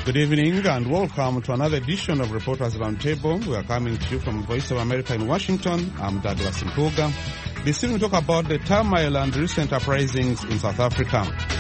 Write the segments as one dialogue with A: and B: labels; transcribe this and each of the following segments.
A: Good evening and welcome to another edition of Reporters Roundtable. We are coming to you from Voice of America in Washington. I'm Douglas Mpuga. This evening we talk about the turmoil and recent uprisings in South Africa.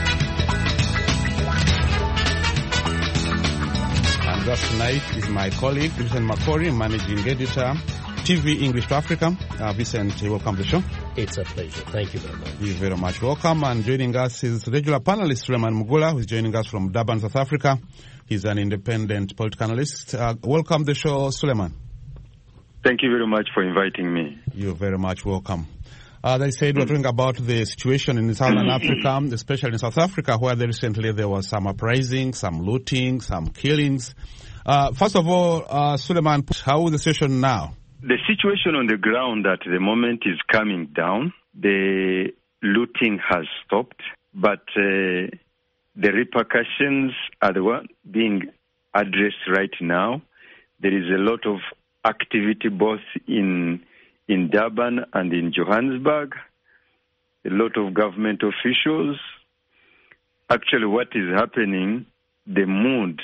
A: And just tonight is my colleague, Vincent Makori, Managing Editor, TV English to Africa. Vincent, welcome to the show.
B: It's a pleasure. Thank you very much.
A: You're very much welcome. And joining us is regular panelist Suleiman Mugula, who is joining us from Durban, South Africa. He's an independent political analyst. Welcome to the show, Suleiman.
C: Thank you very much for inviting me.
A: You're very much welcome. As I said, we're talking about the situation in Southern Africa, especially in South Africa, where recently there was some uprising, some looting, some killings. First of all, Suleiman, how is the situation now?
C: The situation on the ground at the moment is coming down. The looting has stopped, but the repercussions are the one being addressed right now. There is a lot of activity both in Durban and in Johannesburg. A lot of government officials. Actually, what is happening, the mood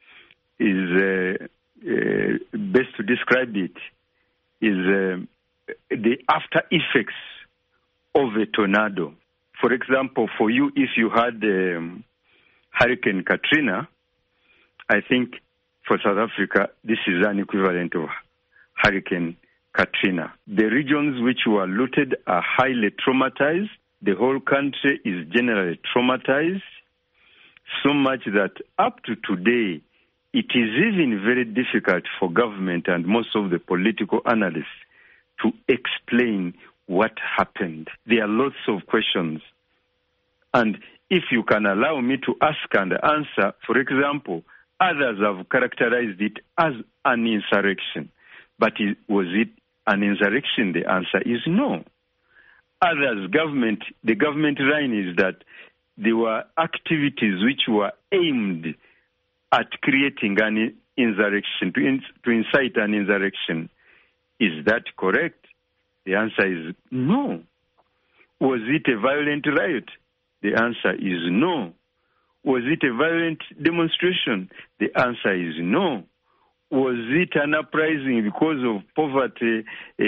C: is best to describe it is the after effects of a tornado. For example, for you, if you had Hurricane Katrina, I think for South Africa, this is an equivalent of Hurricane Katrina. The regions which were looted are highly traumatized. The whole country is generally traumatized, so much that up to today, it is even very difficult for government and most of the political analysts to explain what happened. There are lots of questions. And if you can allow me to ask and answer, for example, others have characterized it as an insurrection. But was it an insurrection? The answer is no. Others, the government line is that there were activities which were aimed at creating an insurrection, to incite an insurrection. Is that correct? The answer is no. Was it a violent riot? The answer is no. Was it a violent demonstration? The answer is no. Was it an uprising because of poverty,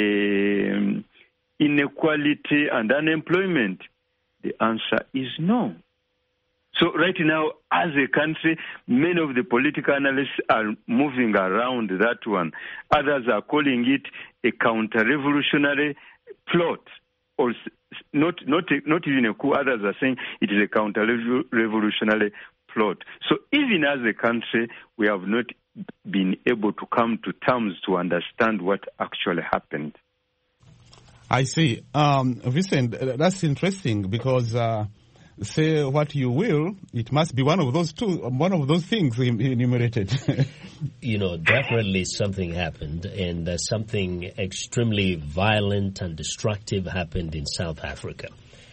C: inequality, and unemployment? The answer is no. So right now, as a country, many of the political analysts are moving around that one. Others are calling it a counter-revolutionary plot, or not even a coup. Others are saying it is a counter-revolutionary plot. So even as a country, we have not been able to come to terms to understand what actually happened.
A: I see. Vincent, that's interesting because say what you will, it must be one of those things enumerated.
B: Definitely something happened, and something extremely violent and destructive happened in South Africa.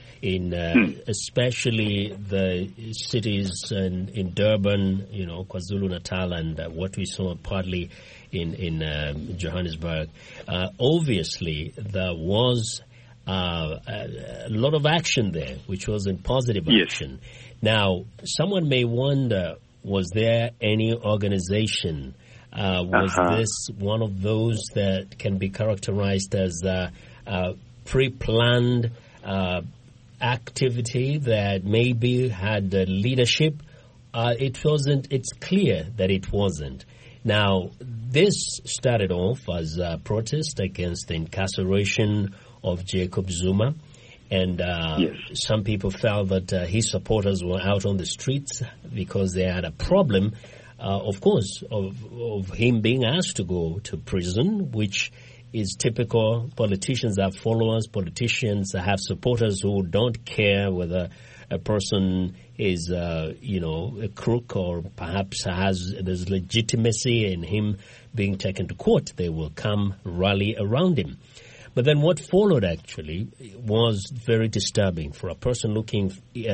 B: Especially the cities in Durban, KwaZulu-Natal, and what we saw partly in Johannesburg. Obviously, there was a lot of action there, which was in positive action. Now, someone may wonder, was there any organization? Was this one of those that can be characterized as pre-planned activity that maybe had leadership? It wasn't. It's clear that it wasn't. Now, this started off as a protest against the incarceration of Jacob Zuma, and some people felt that his supporters were out on the streets because they had a problem, of course, of him being asked to go to prison, which is typical. Politicians have followers. Politicians have supporters who don't care whether a person is, a crook or perhaps there's legitimacy in him being taken to court. They will come rally around him. But then what followed actually was very disturbing for a person looking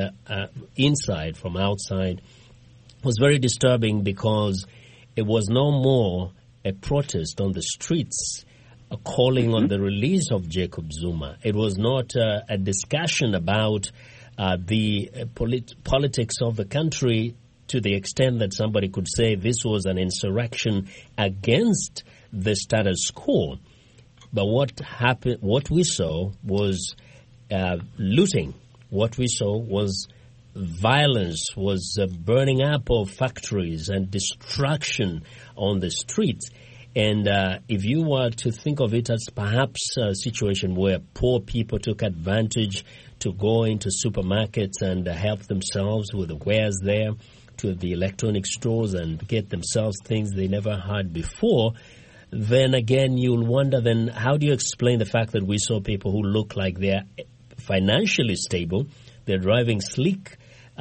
B: inside from outside. Was very disturbing because it was no more a protest on the streets calling on the release of Jacob Zuma. It was not a discussion about the politics of the country to the extent that somebody could say this was an insurrection against the status quo. But what happened? What we saw was looting. What we saw was violence, was burning up of factories and destruction on the streets. And if you were to think of it as perhaps a situation where poor people took advantage to go into supermarkets and help themselves with the wares there, to the electronic stores and get themselves things they never had before, then again you'll wonder, then how do you explain the fact that we saw people who look like they're financially stable, they're driving sleek,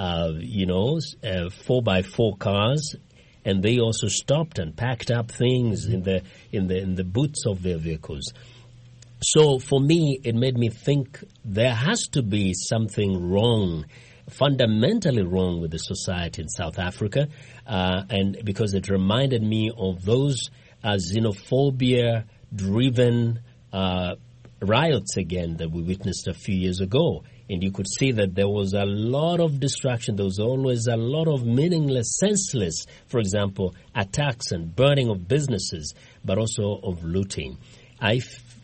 B: 4x4 cars, and they also stopped and packed up things in the boots of their vehicles. So for me, it made me think there has to be something wrong, fundamentally wrong with the society in South Africa, and because it reminded me of those xenophobia-driven riots again that we witnessed a few years ago. And you could see that there was a lot of distraction. There was always a lot of meaningless, senseless, for example, attacks and burning of businesses, but also of looting. I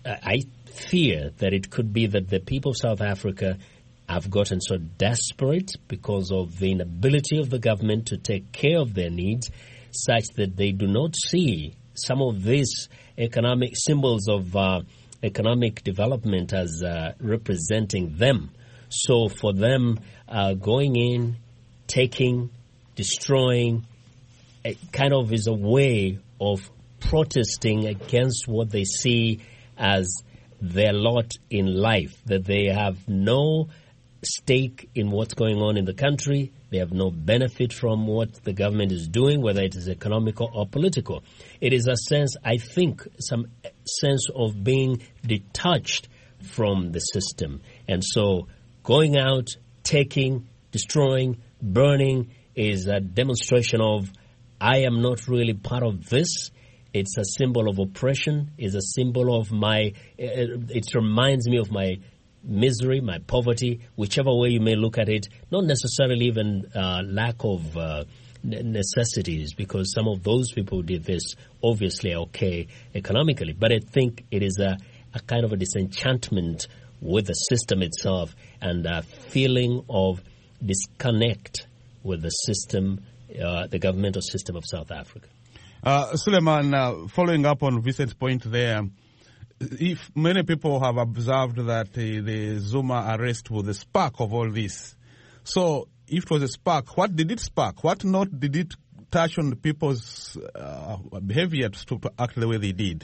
B: fear that it could be that the people of South Africa have gotten so desperate because of the inability of the government to take care of their needs, such that they do not see some of these economic symbols of economic development as representing them. So for them, going in, taking, destroying, kind of is a way of protesting against what they see as their lot in life, that they have no stake in what's going on in the country. They have no benefit from what the government is doing, whether it is economical or political. It is a sense, I think, some sense of being detached from the system. And so going out, taking, destroying, burning is a demonstration of, I am not really part of this. It's a symbol of oppression. It's a symbol of it reminds me of my misery, my poverty, whichever way you may look at it, not necessarily even lack of necessities, because some of those people who did this obviously are okay economically. But I think it is a kind of a disenchantment with the system itself and a feeling of disconnect with the system, the governmental system of South Africa.
A: Suleiman, following up on Vincent's point there, if many people have observed that the Zuma arrest was the spark of all this. So if it was a spark, what did it spark? What note did it touch on people's behavior to act the way they did?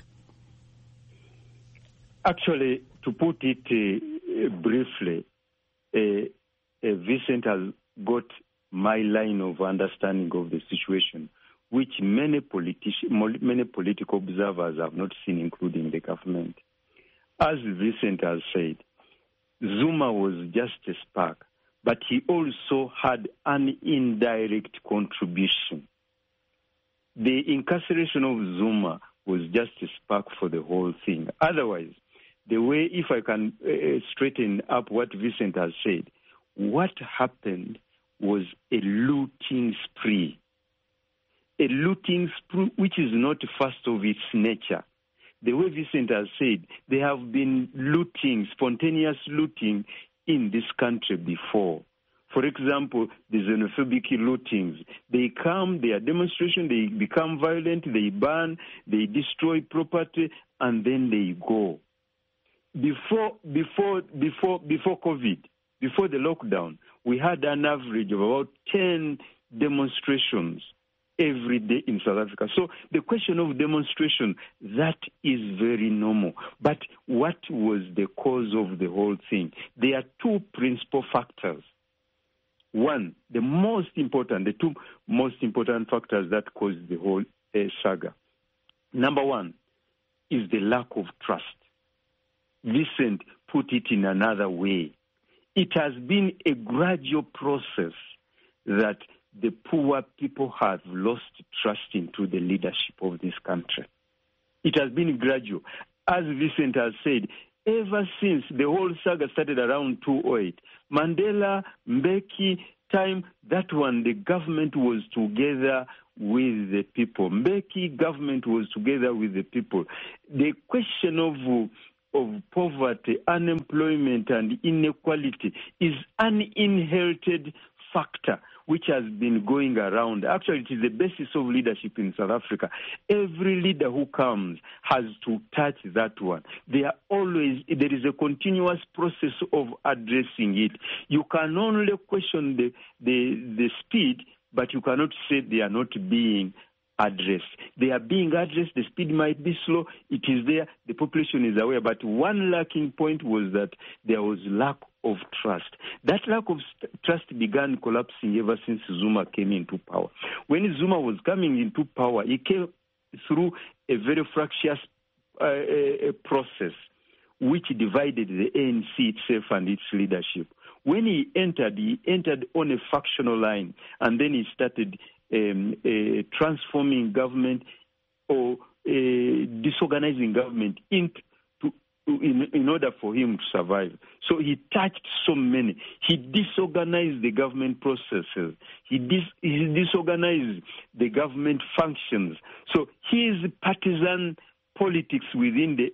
C: Actually, to put it briefly, Vincent has got my line of understanding of the situation, which many political observers have not seen, including the government. As Vincent has said, Zuma was just a spark, but he also had an indirect contribution. The incarceration of Zuma was just a spark for the whole thing. Otherwise, the way, if I can straighten up what Vincent has said, what happened was a looting spree. A looting spree which is not first of its nature. The way Vincent has said, there have been looting, spontaneous looting in this country before. For example, the xenophobic lootings. They come, they are demonstrations, they become violent, they burn, they destroy property, and then they go. Before COVID, before the lockdown, we had an average of about 10 demonstrations every day in South Africa. So the question of demonstration, that is very normal. But what was the cause of the whole thing? There are two principal factors. One, the two most important factors that caused the whole saga. Number one is the lack of trust. Vincent put it in another way. It has been a gradual process that the poor people have lost trust into the leadership of this country. It has been gradual. As Vincent has said, ever since the whole saga started around 2008, Mandela, Mbeki, time, that one, the government was together with the people. Mbeki government was together with the people. The question of poverty, unemployment, and inequality is an inherited factor which has been going around. Actually, it is the basis of leadership in South Africa. Every leader who comes has to touch that one. There is a continuous process of addressing it. You can only question the speed, but you cannot say they are not being addressed. They are being addressed. The speed might be slow. It is there. The population is aware. But one lacking point was that there was lack of trust. That lack of trust began collapsing ever since Zuma came into power. When Zuma was coming into power, he came through a very fractious process which divided the ANC itself and its leadership. When he entered on a factional line, and then he started transforming government or disorganizing government in order for him to survive. So he touched so many. He disorganized the government processes. He disorganized the government functions. So his partisan politics within the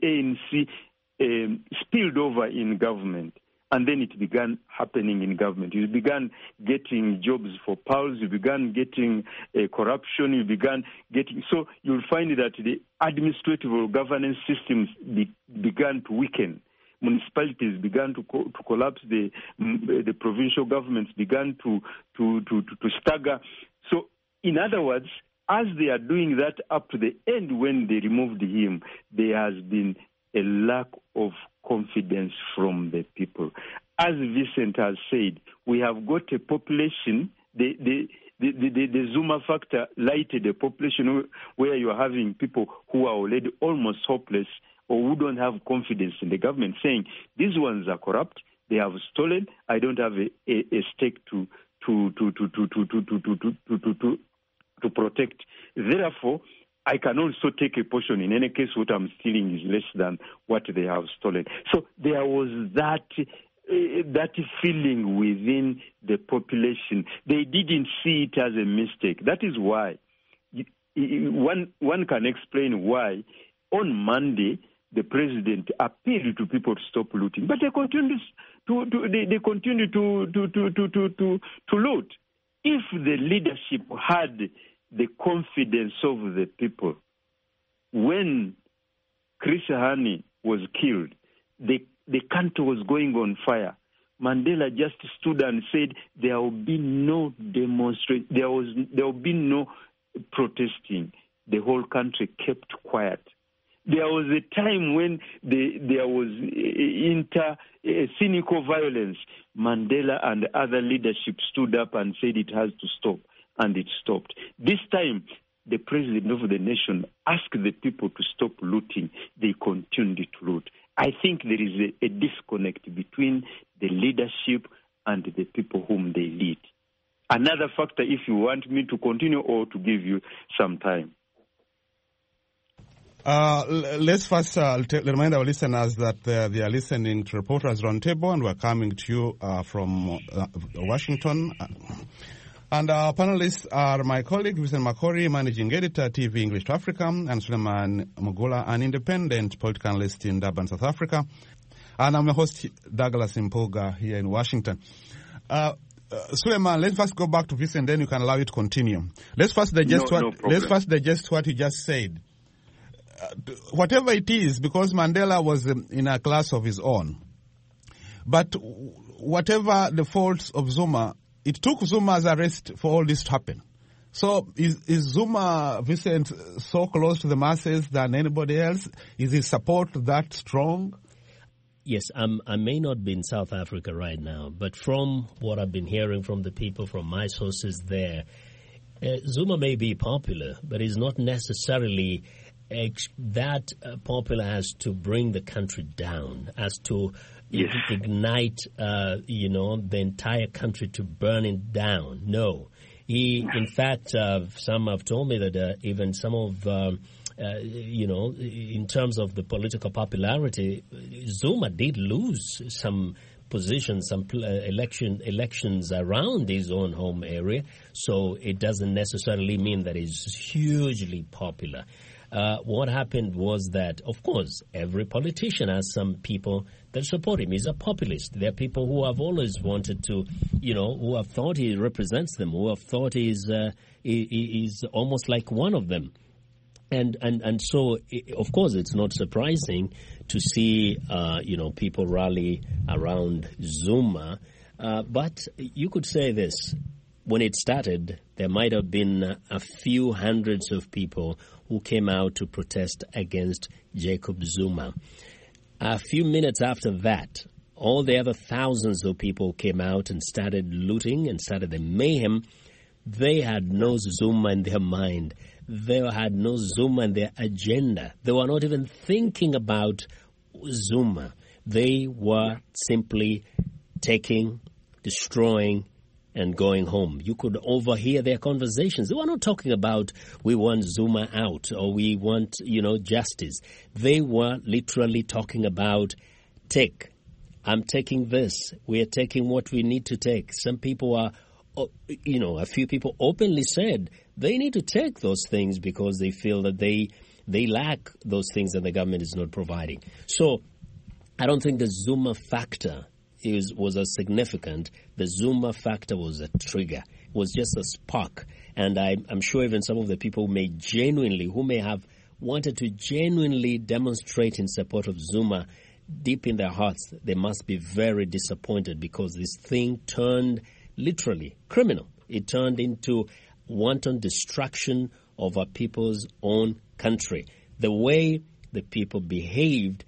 C: ANC spilled over in government. And then it began happening in government. You began getting jobs for PALs. You began getting corruption. You began getting... So you'll find that the administrative or governance systems began to weaken. Municipalities began to collapse. The provincial governments began to stagger. So, in other words, as they are doing that up to the end when they removed him, there has been a lack of confidence from the people. As Vincent has said, we have got a population, the Zuma factor lighted a population where you are having people who are already almost hopeless or who don't have confidence in the government, saying, these ones are corrupt, they have stolen, I don't have a stake to protect. Therefore, I can also take a portion. In any case, what I'm stealing is less than what they have stolen. So there was that feeling within the population. They didn't see it as a mistake. That is why one can explain why on Monday the president appealed to people to stop looting, but they continue to loot. If the leadership had the confidence of the people, when Chris Hani was killed, the country was going on fire. Mandela just stood and said there will be no demonstration, there will be no protesting. The whole country kept quiet. There was a time when there was cynical violence. Mandela and other leadership stood up and said it has to stop, and it stopped. This time, the president of the nation asked the people to stop looting. They continued to loot. I think there is a disconnect between the leadership and the people whom they lead. Another factor, if you want me to continue or to give you some time.
A: Let's first remind our listeners that they are listening to Reporters Roundtable, and we're coming to you from Washington. And our panelists are my colleague, Vincent Makori, Managing Editor, TV English to Africa, and Suleiman Mugula, an independent political analyst in Durban, South Africa. And I'm your host, Douglas Mpuga, here in Washington. Suleiman, let's first go back to Vincent, then you can allow it to continue. Let's first digest what you just said. Whatever it is, because Mandela was in a class of his own. But whatever the faults of Zuma, it took Zuma's arrest for all this to happen. So is Zuma, Vincent, so close to the masses than anybody else? Is his support that strong?
B: Yes, I may not be in South Africa right now, but from what I've been hearing from the people, from my sources there, Zuma may be popular, but he's not necessarily that popular as to bring the country down, as to ignite, the entire country to burning down. No. He, in fact, some have told me that even some of, in terms of the political popularity, Zuma did lose some position some elections around his own home area, so it doesn't necessarily mean that he's hugely popular. What happened was that, of course, every politician has some people that support him. He's a populist. There are people who have always wanted to, who have thought he represents them, who have thought he's almost like one of them. And so, of course, it's not surprising to see, people rally around Zuma. But you could say this. When it started, there might have been a few hundreds of people who came out to protest against Jacob Zuma. A few minutes after that, all the other thousands of people came out and started looting and started the mayhem. They had no Zuma in their mind. They had no Zuma in their agenda. They were not even thinking about Zuma. They were simply taking, destroying, and going home. You could overhear their conversations. They were not talking about, we want Zuma out or we want, justice. They were literally talking about, I'm taking this. We are taking what we need to take. Some people are, a few people openly said they need to take those things because they feel that they lack those things that the government is not providing. So I don't think the Zuma factor was as significant. The Zuma factor was a trigger. It was just a spark. And I'm sure even some of the people who may have wanted to genuinely demonstrate in support of Zuma, deep in their hearts, they must be very disappointed because this thing turned literally criminal. It turned into wanton destruction of our people's own country. The way the people behaved,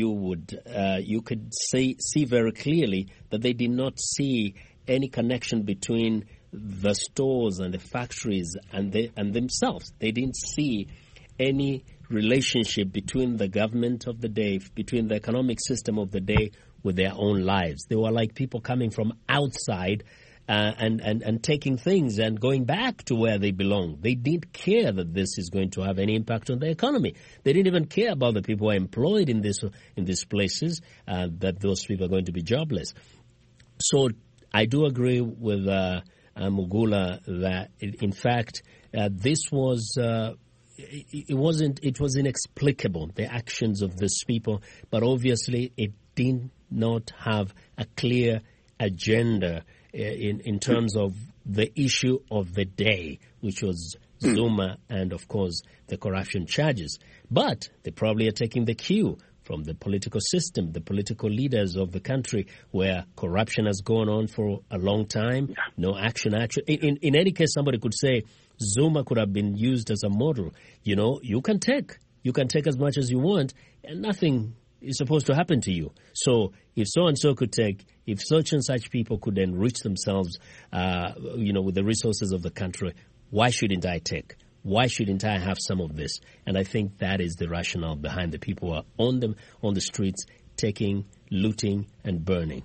B: you could see very clearly that they did not see any connection between the stores and the factories and themselves. They didn't see any relationship between the government of the day, between the economic system of the day with their own lives. They were like people coming from outside and taking things and going back to where they belong. They didn't care that this is going to have any impact on the economy. They didn't even care about the people who are employed in these places, that those people are going to be jobless. So I do agree with Mugula that, in fact, this was... It was inexplicable, the actions of these people, but obviously it did not have a clear agenda in terms of the issue of the day, which was Zuma and, of course, the corruption charges. But they probably are taking the cue from the political system, the political leaders of the country, where corruption has gone on for a long time, no action. In any case, somebody could say Zuma could have been used as a model. You can take as much as you want, and nothing is supposed to happen to you. So if so-and-so could take, if such and such people could enrich themselves, with the resources of the country, why shouldn't I take? Why shouldn't I have some of this? And I think that is the rationale behind the people who are on the streets taking, looting, and burning.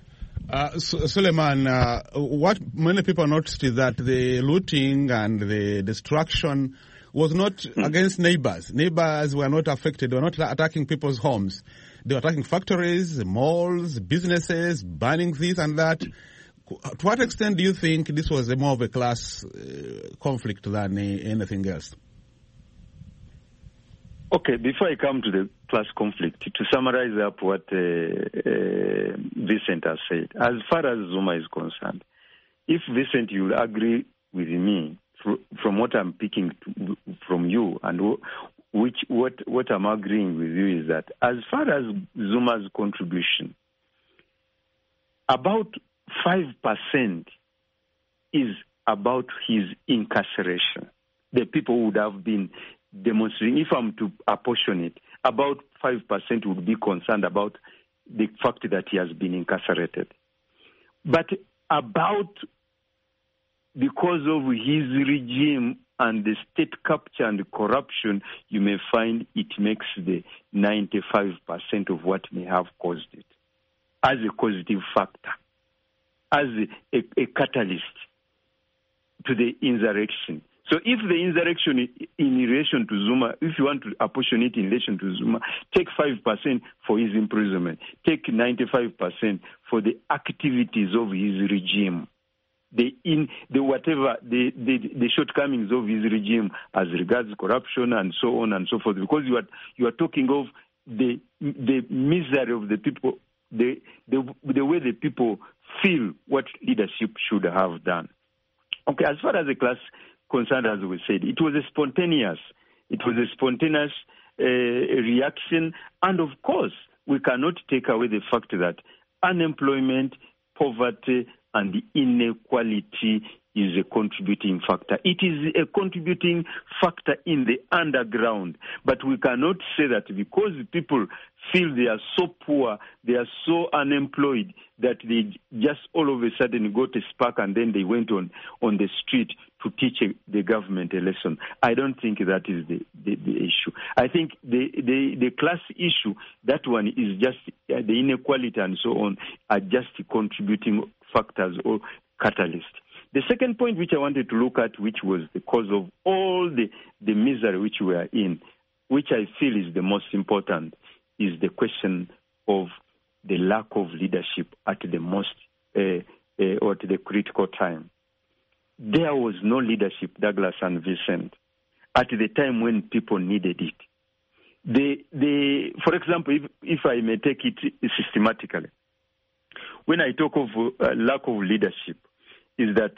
A: Suleiman, what many people noticed is that the looting and the destruction was not against neighbors. Neighbors were not affected. They were not attacking people's homes. They were attacking factories, malls, businesses, burning this and that. To what extent do you think this was more of a class conflict than anything else?
C: Okay, before I come to the class conflict, to summarize up what Vincent has said, as far as Zuma is concerned, if Vincent, you will agree with me from what I'm picking from you, and what I'm agreeing with you is that as far as Zuma's contribution, about 5% is about his incarceration. The people would have been demonstrating, if I'm to apportion it, about 5% would be concerned about the fact that he has been incarcerated. But because of his regime and the state capture and the corruption, you may find it makes the 95% of what may have caused it as a causative factor, as a catalyst to the insurrection. So if the insurrection in relation to Zuma, if you want to apportion it in relation to Zuma, take 5% for his imprisonment, take 95% for the activities of his regime, the shortcomings of his regime as regards corruption and so on and so forth, because you are talking of the misery of the people, the way the people feel what leadership should have done. Okay, as far as the class concerned, as we said, it was a spontaneous reaction, and of course, we cannot take away the fact that unemployment, poverty, and inequality is a contributing factor. It is a contributing factor in the underground, but we cannot say that because people feel they are so poor, they are so unemployed, that they just all of a sudden got a spark and then they went on the street to teach the government a lesson. I don't think that is the issue. I think the class issue, that one is just the inequality and so on, are just contributing factors or catalysts. The second point which I wanted to look at, which was the cause of all the misery which we are in, which I feel is the most important, is the question of the lack of leadership at the most or at the critical time. There was no leadership, Douglas and Vincent, at the time when people needed it. For example, if I may take it systematically, when I talk of lack of leadership, is that,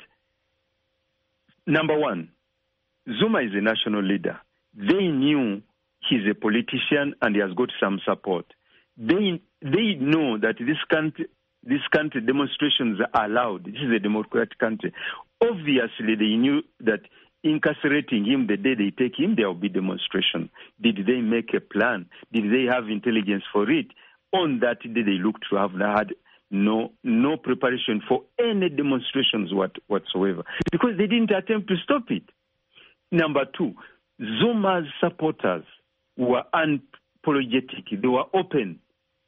C: number one, Zuma is a national leader. They knew he's a politician and he has got some support. They know that this country demonstrations are allowed. This is a democratic country. Obviously, they knew that incarcerating him the day they take him, there will be demonstration. Did they make a plan? Did they have intelligence for it? On that day, they looked to have had no preparation for any demonstrations whatsoever, because they didn't attempt to stop it. Number two, Zuma's supporters were unapologetic. They were open.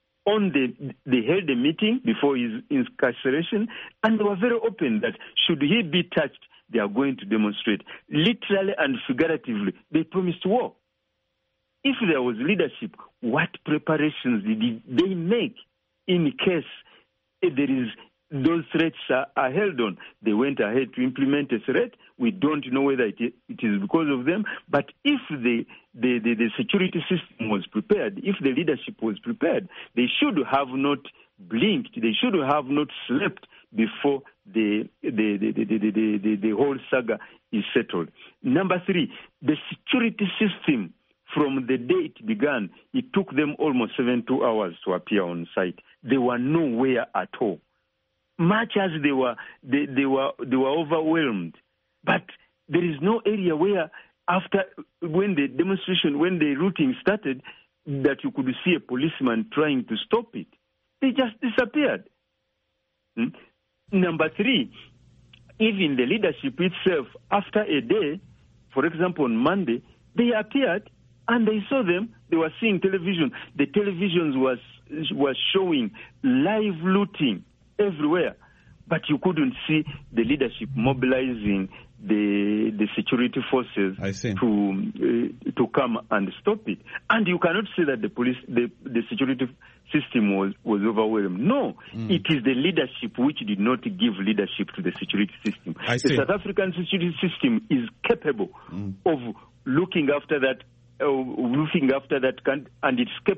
C: They held a meeting before his incarceration, and they were very open that should he be touched, they are going to demonstrate. Literally and figuratively, they promised war. If there was leadership, what preparations did they make in case those threats are held on? They went ahead to implement a threat. We don't know whether it is because of them. But if the security system was prepared, if the leadership was prepared, they should have not blinked. They should have not slept before the whole saga is settled. Number three, the security system, from the day it began, it took them almost 72 hours to appear on site. They were nowhere at all. Much as they were overwhelmed, but there is no area where when the routing started, that you could see a policeman trying to stop it. They just disappeared. Number three, even the leadership itself, after a day, for example, on Monday, they appeared and they saw them. They were seeing television. The televisions was showing live looting everywhere, but you couldn't see the leadership mobilizing the security forces to come and stop it. And you cannot say that the security system was overwhelmed. No, it is the leadership which did not give leadership to the security system. The South African security system is capable of looking after that country, and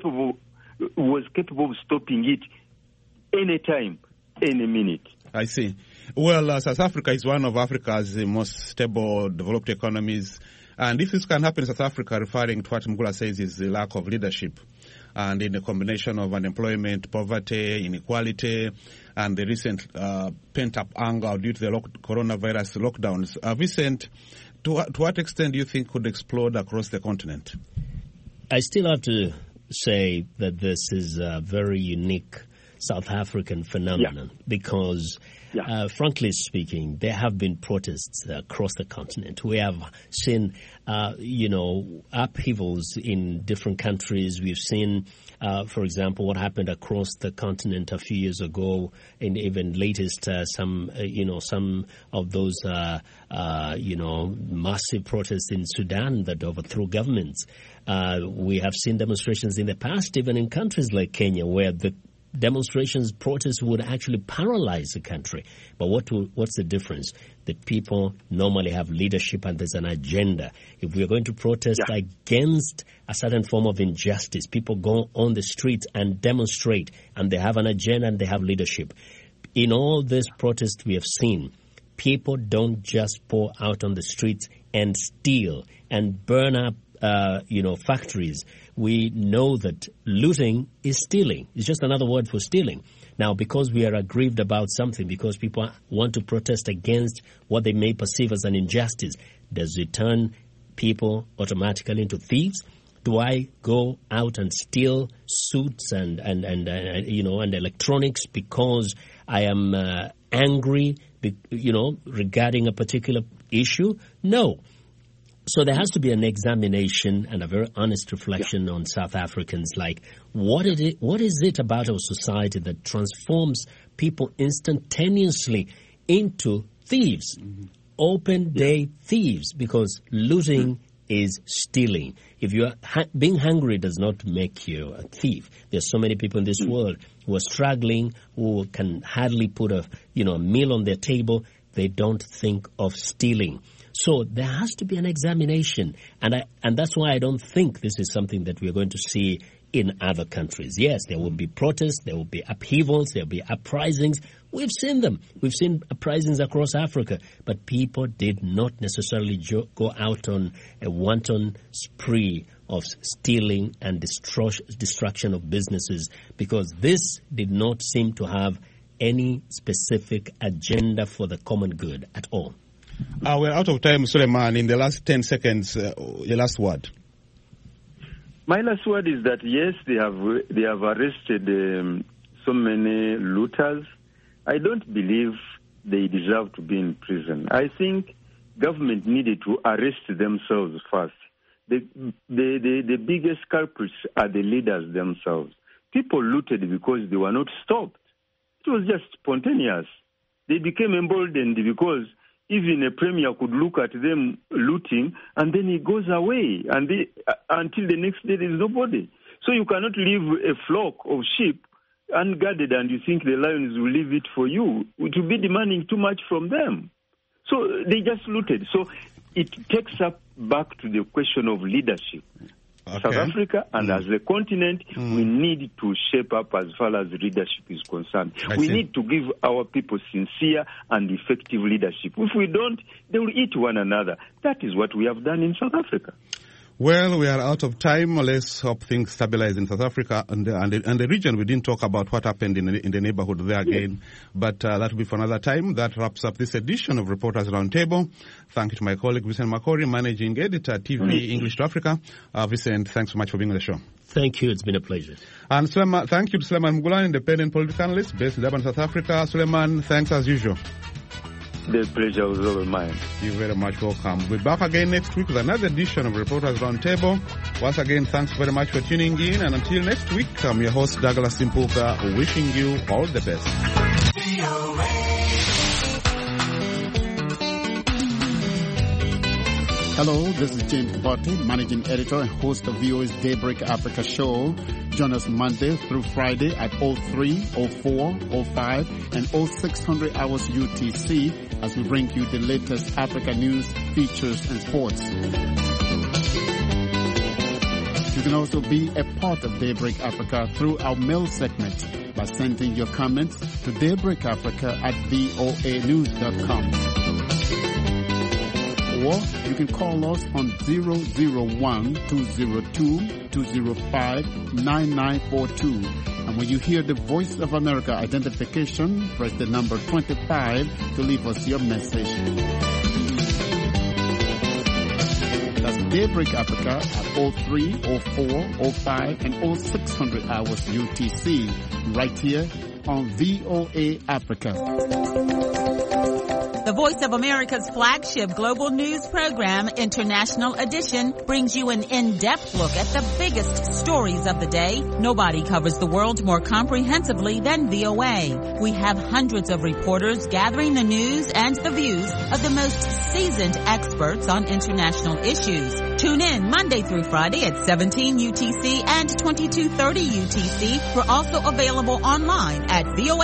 C: was capable of stopping it anytime, any minute.
A: I see. Well, South Africa is one of Africa's most stable, developed economies. And if this can happen in South Africa, referring to what Mgula says is the lack of leadership, and in a combination of unemployment, poverty, inequality, and the recent pent-up anger due to the coronavirus lockdowns. Vincent, to what extent do you think could explode across the continent?
B: I still have to say that this is a very unique South African phenomenon because, frankly speaking, there have been protests across the continent. We have seen, upheavals in different countries. We've seen, for example, what happened across the continent a few years ago, and even latest, some of those, massive protests in Sudan that overthrew governments. We have seen demonstrations in the past, even in countries like Kenya, where the protests would actually paralyze the country. But what's the difference? The people normally have leadership and there's an agenda. If we're going to protest against a certain form of injustice, people go on the streets and demonstrate, and they have an agenda and they have leadership. In all these protests we have seen, people don't just pour out on the streets and steal and burn up factories. We know that looting is stealing. It's just another word for stealing. Now, because we are aggrieved about something, because people want to protest against what they may perceive as an injustice, does it turn people automatically into thieves? Do I go out and steal suits and electronics because I am angry, regarding a particular issue? No. So there has to be an examination and a very honest reflection on South Africans, like what is it about our society that transforms people instantaneously into thieves, open day thieves, because looting is stealing. If you are being hungry does not make you a thief. There's so many people in this world who are struggling, who can hardly put a meal on their table. They don't think of stealing. So there has to be an examination, and that's why I don't think this is something that we're going to see in other countries. Yes, there will be protests, there will be upheavals, there will be uprisings. We've seen them. We've seen uprisings across Africa, but people did not necessarily go out on a wanton spree of stealing and destruction of businesses, because this did not seem to have any specific agenda for the common good at all.
A: We're out of time, Suleiman. In the last 10 seconds, your last word.
C: My last word is that, yes, they have arrested so many looters. I don't believe they deserve to be in prison. I think government needed to arrest themselves first. The biggest culprits are the leaders themselves. People looted because they were not stopped. It was just spontaneous. They became emboldened because even a premier could look at them looting, and then he goes away, and until the next day there is nobody. So you cannot leave a flock of sheep unguarded, and you think the lions will leave it for you. It will be demanding too much from them. So they just looted. So it takes up back to the question of leadership. Okay. South Africa and as a continent, we need to shape up as far as leadership is concerned. We need to give our people sincere and effective leadership. If we don't, they will eat one another. That is what we have done in South Africa.
A: Well, we are out of time. Let's hope things stabilize in South Africa and the region. We didn't talk about what happened in the neighborhood there again, but that will be for another time. That wraps up this edition of Reporters Roundtable. Thank you to my colleague, Vincent Makori, Managing Editor, TV English to Africa. Vincent, thanks so much for being on the show.
B: Thank you. It's been a pleasure.
A: And thank you to Suleiman Mgulan, independent political analyst based in Durban, South Africa. Suleiman, thanks as usual.
C: The pleasure was all mine.
A: You're very much welcome. We'll be back again next week with another edition of Reporters Roundtable. Once again, thanks very much for tuning in. And until next week, I'm your host, Douglas Simpuka, wishing you all the best.
D: Hello, this is James Botti, Managing Editor and host of VOA's Daybreak Africa show. Join us Monday through Friday at 03, 04, 05, and 0600 hours UTC as we bring you the latest Africa news, features, and sports. You can also be a part of Daybreak Africa through our mail segment by sending your comments to daybreakafrica@voanews.com. Or you can call us on 001-202-205-9942. And when you hear the Voice of America identification, press the number 25 to leave us your message. That's Daybreak Africa at 03, 04, 05, and 0600 hours UTC, right here on VOA Africa.
E: The Voice of America's flagship global news program, International Edition, brings you an in-depth look at the biggest stories of the day. Nobody covers the world more comprehensively than VOA. We have hundreds of reporters gathering the news and the views of the most seasoned experts on international issues. Tune in Monday through Friday at 17 UTC and 22:30 UTC. We're also available online at VOA.